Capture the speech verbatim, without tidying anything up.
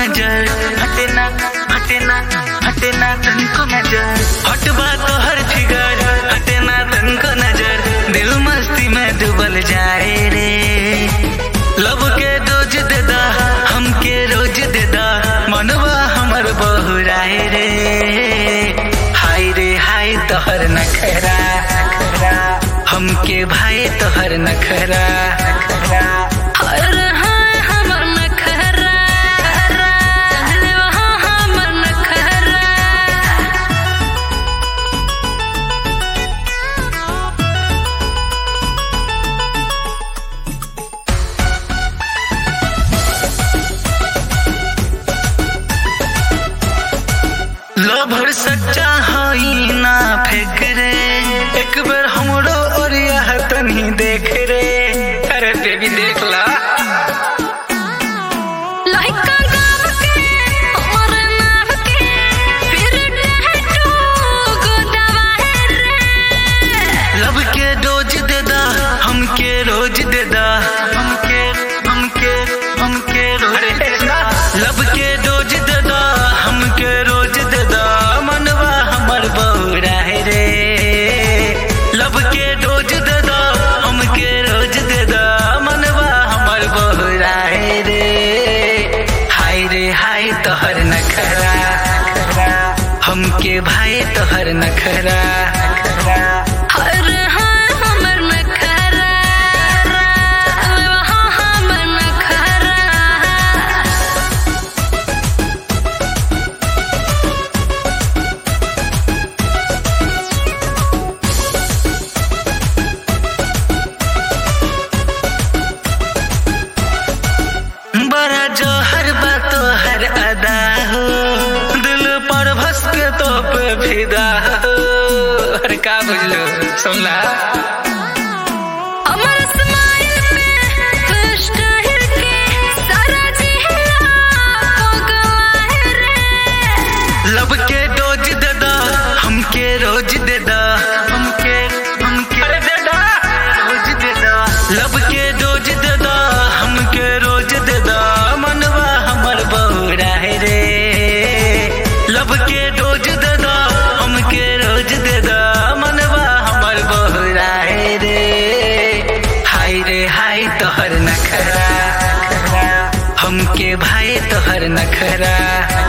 नजर हटे ना हटे ना हटे ना तनको नजर हटबा तो हर फिगर हटे ना तनको नजर दिल मस्ती में डूबल जाए रे लब के डोज दे दा हमके रोज दे दा मनवा हमर बहुराए रे हाय रे हाय तोहर नखरा नखरा हमके भाई तोहर नखरा नखरा अरे हाय हमर नखरा चले वहाँ हमर नखरा लभर सच्चा हई ना फेंक रे एक बार हमरो ओरिया तनी देख रे अरे बेबी देख ला लइका गाव के हमर नाव के फिर टहटू गोदवाए रे लब के डोज दे दा हमके रोज दे दा हमके हमके हमके रोज दे दा लब के डोज दे दा हमके रोज दे दा मनवा हमर बहुरा है रे लब के डोज दे दा हमके रोज दे दा मनवा हमर बहुरा है रे हाय रे हाय तोहर नखरा नखरा हमके भाई तोहर नखरा नखरा अरे हाय हमर नखरा चले वहाँ हमर नखरा बड़ा जोहर बा तोहर अदा हो दिल पर भस के तो पे फिदा हो अरे का बुझलो सुनला अमर स्माइल में खुश कहर के सारा जिहला पगलाए रे लब के डोज दे दा हमके रोज दे दा हमके हमके अरे दे दा रोज दे दा लब के डोज दे दा हमके रोज दे दा मनवा हमर बहुरा है रे लब के डोज दे दा हमके रोज दे दा मनवा हमर बहुरा है रे हाय रे हाय तोहर नखरा नखरा हमके भाई तोहर नखरा